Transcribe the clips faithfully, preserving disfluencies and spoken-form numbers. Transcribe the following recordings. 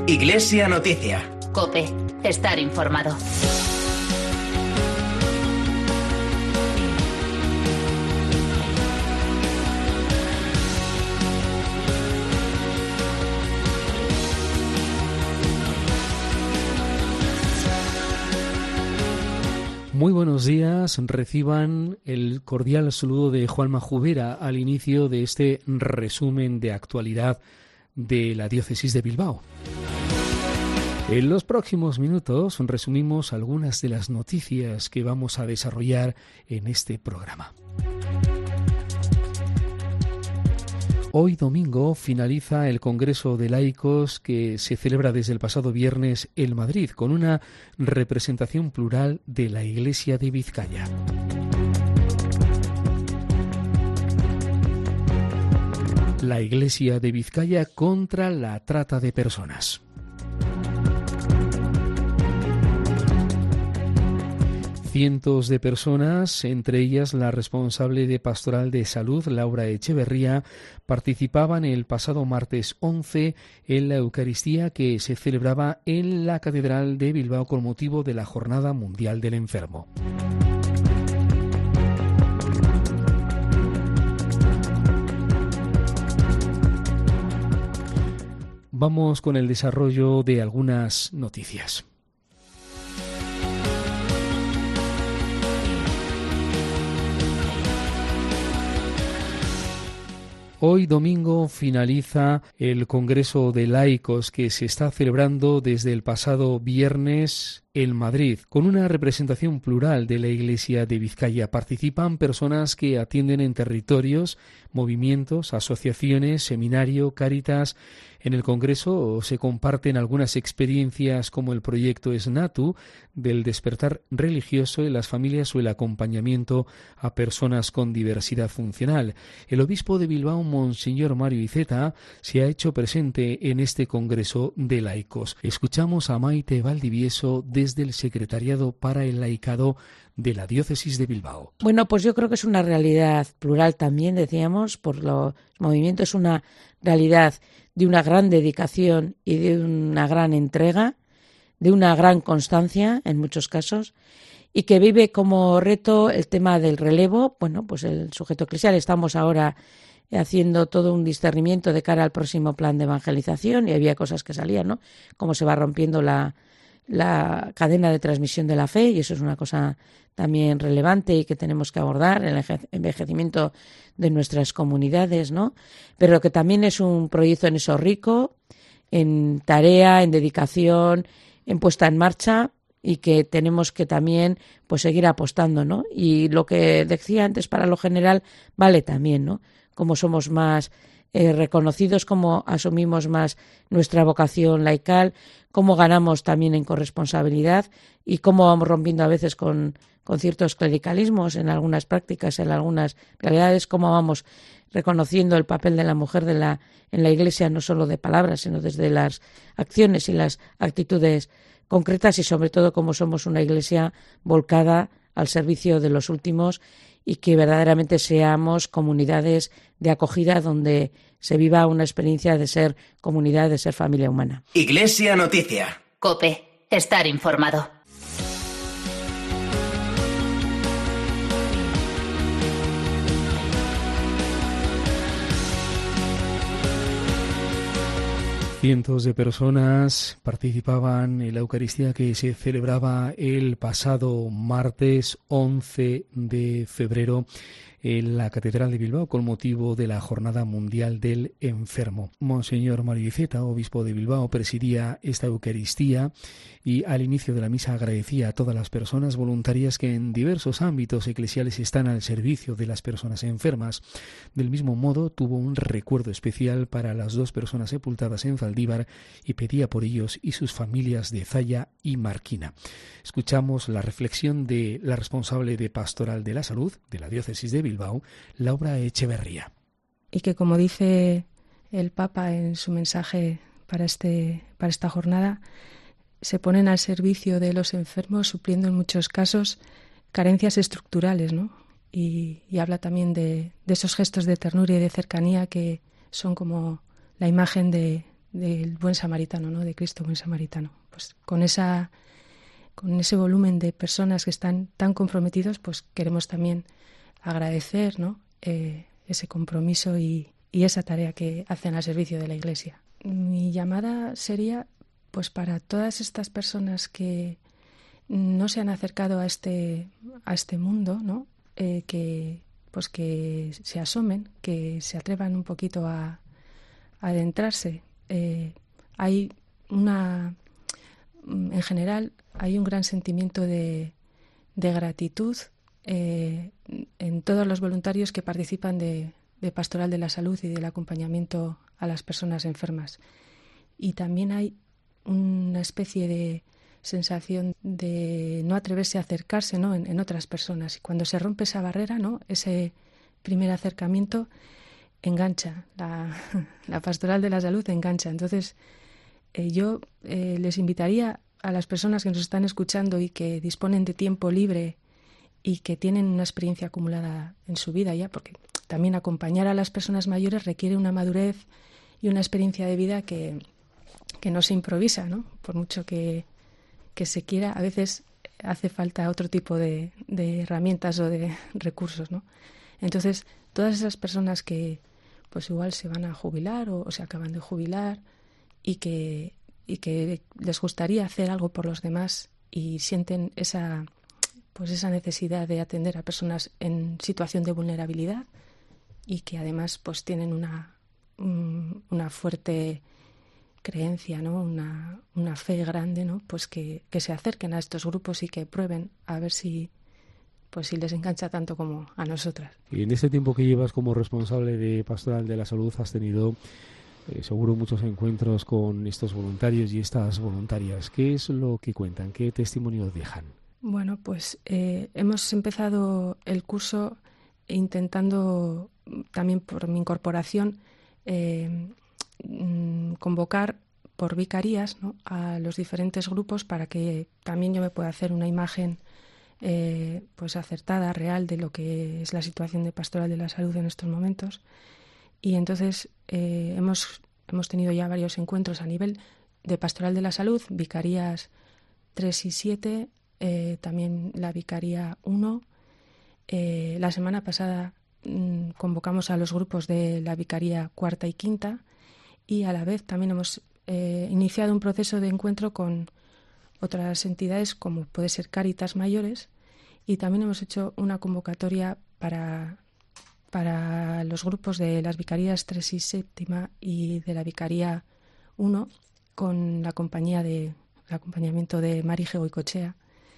Iglesia Noticia. COPE. Estar informado. Muy buenos días, reciban el cordial saludo de Juanma Jubera al inicio de este resumen de actualidad de la Diócesis de Bilbao. En los próximos minutos resumimos algunas de las noticias que vamos a desarrollar en este programa. Hoy domingo finaliza el Congreso de Laicos que se celebra desde el pasado viernes en Madrid con una representación plural de la Iglesia de Vizcaya. La Iglesia de Vizcaya contra la trata de personas. Cientos de personas, entre ellas la responsable de Pastoral de Salud, Laura Echeverría, participaban el pasado martes once en la Eucaristía que se celebraba en la Catedral de Bilbao con motivo de la Jornada Mundial del Enfermo. Vamos con el desarrollo de algunas noticias. Hoy domingo finaliza el Congreso de Laicos que se está celebrando desde el pasado viernes en Madrid, con una representación plural de la Iglesia de Vizcaya. Participan personas que atienden en territorios, movimientos, asociaciones, seminario, Cáritas. En el Congreso se comparten algunas experiencias como el proyecto Esnatu, del despertar religioso en las familias o el acompañamiento a personas con diversidad funcional. El obispo de Bilbao, Monseñor Mario Iceta, se ha hecho presente en este Congreso de Laicos. Escuchamos a Maite Valdivieso desde el Secretariado para el Laicado de la Diócesis de Bilbao. Bueno, pues yo creo que es una realidad plural también, decíamos, por los movimientos, es una realidad de una gran dedicación y de una gran entrega, de una gran constancia en muchos casos, y que vive como reto el tema del relevo. Bueno, pues el sujeto eclesial, estamos ahora haciendo todo un discernimiento de cara al próximo plan de evangelización y había cosas que salían, ¿no? Cómo se va rompiendo la, la cadena de transmisión de la fe, y eso es una cosa también relevante y que tenemos que abordar, el envejecimiento de nuestras comunidades, ¿no? Pero que también es un proyecto en eso rico, en tarea, en dedicación, en puesta en marcha, y que tenemos que también pues seguir apostando, ¿no? Y lo que decía antes, para lo general vale también, ¿no? Como somos más eh, reconocidos, cómo asumimos más nuestra vocación laical, cómo ganamos también en corresponsabilidad y cómo vamos rompiendo a veces con, con ciertos clericalismos en algunas prácticas, en algunas realidades, cómo vamos reconociendo el papel de la mujer de la, en la Iglesia, no solo de palabras, sino desde las acciones y las actitudes concretas, y sobre todo cómo somos una Iglesia volcada al servicio de los últimos y que verdaderamente seamos comunidades de acogida donde se viva una experiencia de ser comunidad, de ser familia humana. Iglesia Noticia. COPE. Estar informado. Cientos de personas participaban en la Eucaristía que se celebraba el pasado martes once de febrero en la Catedral de Bilbao con motivo de la Jornada Mundial del Enfermo. Monseñor Mario Iceta, obispo de Bilbao, presidía esta Eucaristía y al inicio de la misa agradecía a todas las personas voluntarias que en diversos ámbitos eclesiales están al servicio de las personas enfermas. Del mismo modo, tuvo un recuerdo especial para las dos personas sepultadas en Zaldívar y pedía por ellos y sus familias de Zalla y Marquina. Escuchamos la reflexión de la responsable de Pastoral de la Salud de la Diócesis de Bilbao, Laura Echeverría. Y que, como dice el Papa en su mensaje para, este, para esta jornada, se ponen al servicio de los enfermos, supliendo en muchos casos carencias estructurales, ¿no? Y, y habla también de, de esos gestos de ternura y de cercanía que son como la imagen de, del buen samaritano, ¿no? De Cristo buen samaritano. Pues con esa con ese volumen de personas que están tan comprometidos, pues queremos también agradecer, ¿no? Eh, ese compromiso y, y esa tarea que hacen al servicio de la Iglesia. Mi llamada sería, pues, para todas estas personas que no se han acercado a este a este mundo, ¿no? Eh, que pues que se asomen, que se atrevan un poquito a, a adentrarse. Eh, hay una, en general, hay un gran sentimiento de, de gratitud eh, en todos los voluntarios que participan de, de Pastoral de la Salud y del acompañamiento a las personas enfermas. Y también hay una especie de sensación de no atreverse a acercarse, ¿no? en, en otras personas. Y cuando se rompe esa barrera, ¿no? Ese primer acercamiento engancha, la, la Pastoral de la Salud engancha. Entonces, eh, yo eh, les invitaría a las personas que nos están escuchando y que disponen de tiempo libre y que tienen una experiencia acumulada en su vida ya, porque también acompañar a las personas mayores requiere una madurez y una experiencia de vida que, que no se improvisa, ¿no? Por mucho que que se quiera, a veces hace falta otro tipo de, de herramientas o de recursos, ¿no? Entonces, todas esas personas que pues igual se van a jubilar o, o se acaban de jubilar y que, y que les gustaría hacer algo por los demás y sienten esa, pues esa necesidad de atender a personas en situación de vulnerabilidad y que además pues tienen una, una fuerte creencia, ¿no? Una, una fe grande, ¿no? Pues que, que se acerquen a estos grupos y que prueben a ver si pues si les engancha tanto como a nosotras. Y en este tiempo que llevas como responsable de Pastoral de la Salud has tenido eh, seguro muchos encuentros con estos voluntarios y estas voluntarias. ¿Qué es lo que cuentan? ¿Qué testimonio dejan? Bueno, pues eh, hemos empezado el curso intentando también por mi incorporación eh, convocar por vicarías, ¿no? a los diferentes grupos para que también yo me pueda hacer una imagen eh, pues acertada, real de lo que es la situación de Pastoral de la Salud en estos momentos. Y entonces eh, hemos, hemos tenido ya varios encuentros a nivel de Pastoral de la Salud, vicarías tres y siete, eh, también la vicaría uno. Eh, la semana pasada mmm, convocamos a los grupos de la vicaría cuarta y quinta. Y a la vez también hemos eh, iniciado un proceso de encuentro con otras entidades como puede ser Cáritas Mayores y también hemos hecho una convocatoria para, para los grupos de las vicarías tres y séptima y de la vicaría uno con la compañía de el acompañamiento de Marige Goicoechea.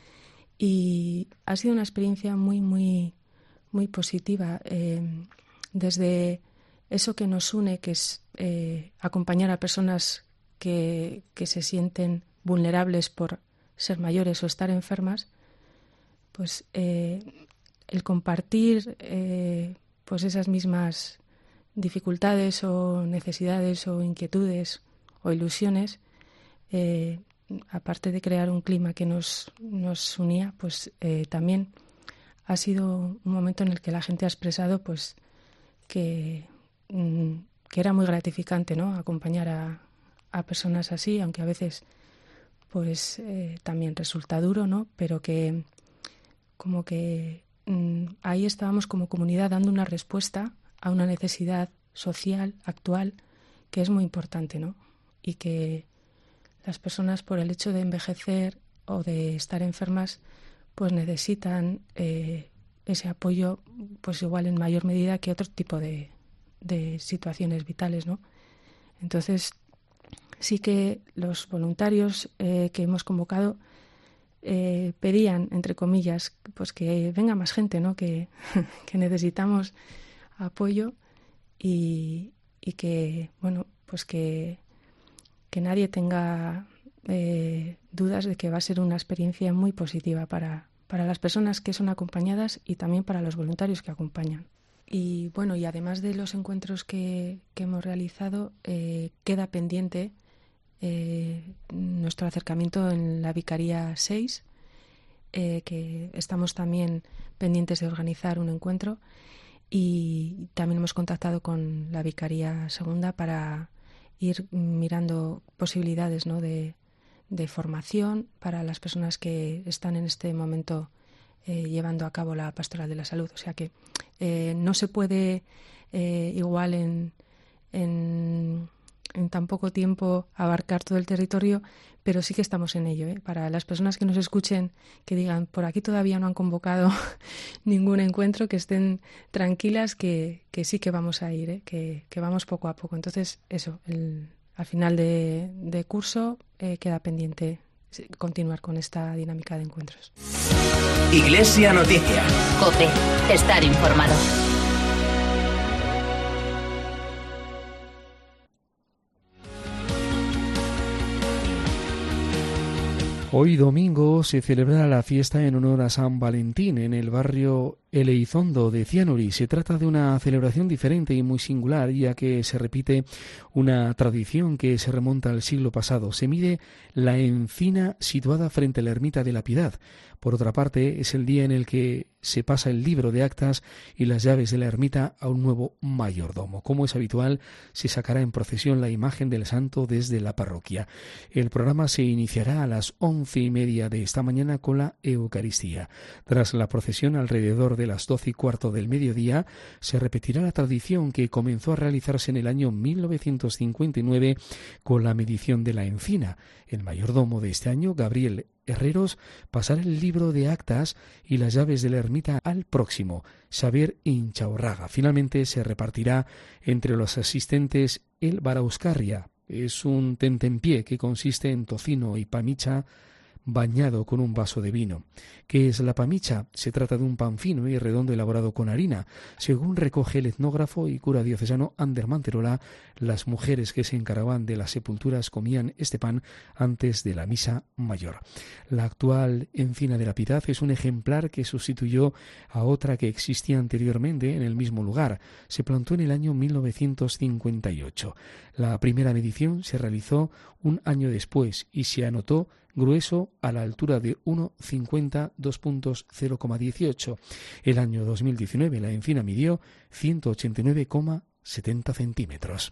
Y ha sido una experiencia muy, muy, muy positiva eh, desde eso que nos une, que es eh, acompañar a personas que, que se sienten vulnerables por ser mayores o estar enfermas, pues eh, el compartir eh, pues esas mismas dificultades o necesidades o inquietudes o ilusiones, eh, aparte de crear un clima que nos, nos unía, pues eh, también ha sido un momento en el que la gente ha expresado pues que que era muy gratificante, ¿no? Acompañar a, a personas así, aunque a veces pues eh, también resulta duro, ¿no? Pero que como que mmm, ahí estábamos como comunidad dando una respuesta a una necesidad social actual que es muy importante, ¿no? Y que las personas por el hecho de envejecer o de estar enfermas pues necesitan eh, ese apoyo pues igual en mayor medida que otro tipo de de situaciones vitales, ¿no? Entonces, sí que los voluntarios eh, que hemos convocado eh, pedían, entre comillas, pues que venga más gente, ¿no? Que, que necesitamos apoyo y, y que, bueno, pues que, que nadie tenga eh, dudas de que va a ser una experiencia muy positiva para, para las personas que son acompañadas y también para los voluntarios que acompañan. Y bueno, y además de los encuentros que, que hemos realizado, eh, queda pendiente eh, nuestro acercamiento en la Vicaría seis, eh, que estamos también pendientes de organizar un encuentro, y también hemos contactado con la Vicaría segunda para ir mirando posibilidades, ¿no?, de, de formación para las personas que están en este momento eh, llevando a cabo la pastoral de la salud. O sea que eh, no se puede eh, igual en, en, en tan poco tiempo abarcar todo el territorio, pero sí que estamos en ello, ¿eh? Para las personas que nos escuchen, que digan, por aquí todavía no han convocado ningún encuentro, que estén tranquilas, que, que sí que vamos a ir, ¿eh? que, que vamos poco a poco. Entonces, eso, el, al final de, de curso eh, queda pendiente continuar con esta dinámica de encuentros. Iglesia Noticia. COPE. Estar informado. Hoy domingo se celebra la fiesta en honor a San Valentín en el barrio Eleizondo de Cianuri. Se trata de una celebración diferente y muy singular, ya que se repite una tradición que se remonta al siglo pasado. Se mide la encina situada frente a la ermita de la Piedad. Por otra parte, es el día en el que se pasa el libro de actas y las llaves de la ermita a un nuevo mayordomo. Como es habitual, se sacará en procesión la imagen del santo desde la parroquia. El programa se iniciará a las once y media de esta mañana con la Eucaristía. Tras la procesión, alrededor de las doce y cuarto del mediodía, se repetirá la tradición que comenzó a realizarse en el año mil novecientos cincuenta y nueve con la medición de la encina. El mayordomo de este año, Gabriel Herreros, pasará el libro de actas y las llaves de la ermita al próximo, Xavier Inchaurraga. Finalmente se repartirá entre los asistentes el barauscarria. Es un tentempié que consiste en tocino y pamicha bañado con un vaso de vino. ¿Qué es la pamicha? Se trata de un pan fino y redondo elaborado con harina. Según recoge el etnógrafo y cura diocesano Ander Manterola, las mujeres que se encargaban de las sepulturas comían este pan antes de la misa mayor. La actual encina de la Piedad es un ejemplar que sustituyó a otra que existía anteriormente en el mismo lugar. Se plantó en el año mil novecientos cincuenta y ocho. La primera medición se realizó un año después y se anotó grueso a la altura de uno coma cincuenta, dos puntos cero coma dieciocho. El año dos mil diecinueve la encina midió ciento ochenta y nueve coma setenta centímetros.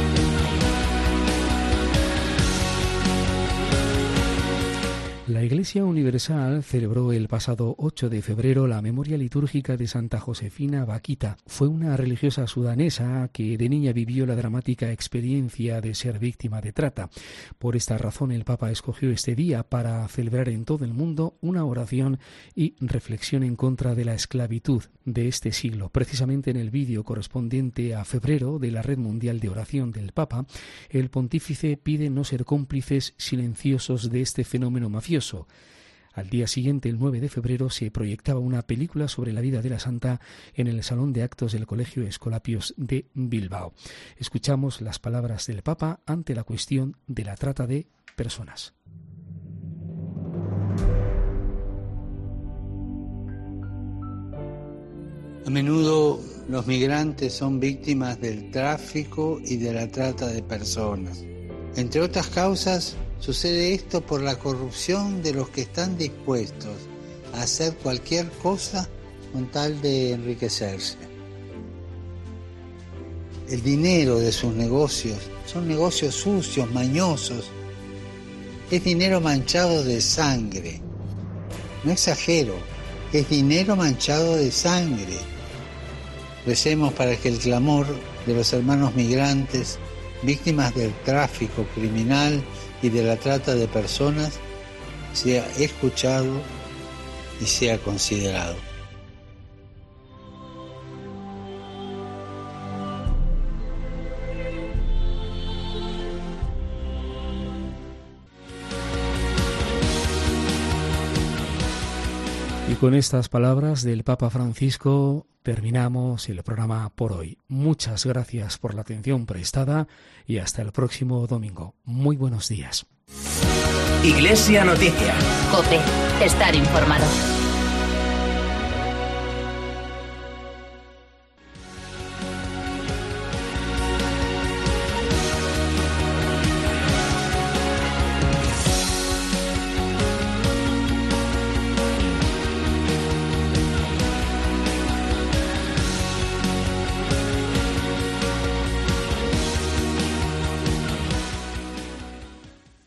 La Iglesia Universal celebró el pasado ocho de febrero la memoria litúrgica de Santa Josefina Baquita. Fue una religiosa sudanesa que de niña vivió la dramática experiencia de ser víctima de trata. Por esta razón el Papa escogió este día para celebrar en todo el mundo una oración y reflexión en contra de la esclavitud de este siglo. Precisamente en el vídeo correspondiente a febrero de la Red Mundial de Oración del Papa, el pontífice pide no ser cómplices silenciosos de este fenómeno mafioso. Al día siguiente, el nueve de febrero, se proyectaba una película sobre la vida de la santa en el Salón de Actos del Colegio Escolapios de Bilbao. Escuchamos las palabras del Papa ante la cuestión de la trata de personas. A menudo los migrantes son víctimas del tráfico y de la trata de personas. Entre otras causas, sucede esto por la corrupción de los que están dispuestos a hacer cualquier cosa con tal de enriquecerse. El dinero de sus negocios son negocios sucios, mañosos. Es dinero manchado de sangre. No exagero, es dinero manchado de sangre. Recemos para que el clamor de los hermanos migrantes, víctimas del tráfico criminal y de la trata de personas, sea escuchado y sea considerado. Y con estas palabras del Papa Francisco terminamos el programa por hoy. Muchas gracias por la atención prestada y hasta el próximo domingo. Muy buenos días. Iglesia Noticia. COPE. Estar informado.